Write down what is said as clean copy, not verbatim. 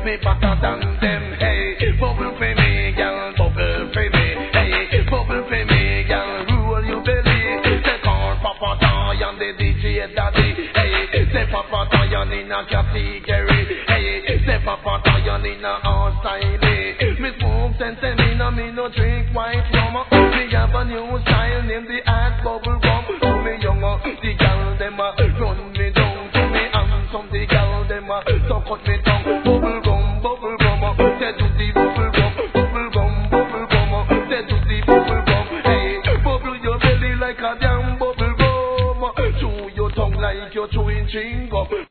Me better than them, hey. Bubble for me, girl, bubble for me, hey. Bubble for me, girl, roll your belly. Say call Papa Toy and the DJ Daddy, hey. Say Papa Toy and in a category, hey. Say Papa Toy and in a hard style. Me smoke sense and me no drink white rum. Me have a new style named the ass bubble gum. To me younger, the girl them run me down. To me handsome, the girl them so cut me tongue. Bubble gum, say to the bubble gum, say to the bubble gum. Hey, bubble your belly like a damn bubble gum. Chew your tongue like you're chewing chewing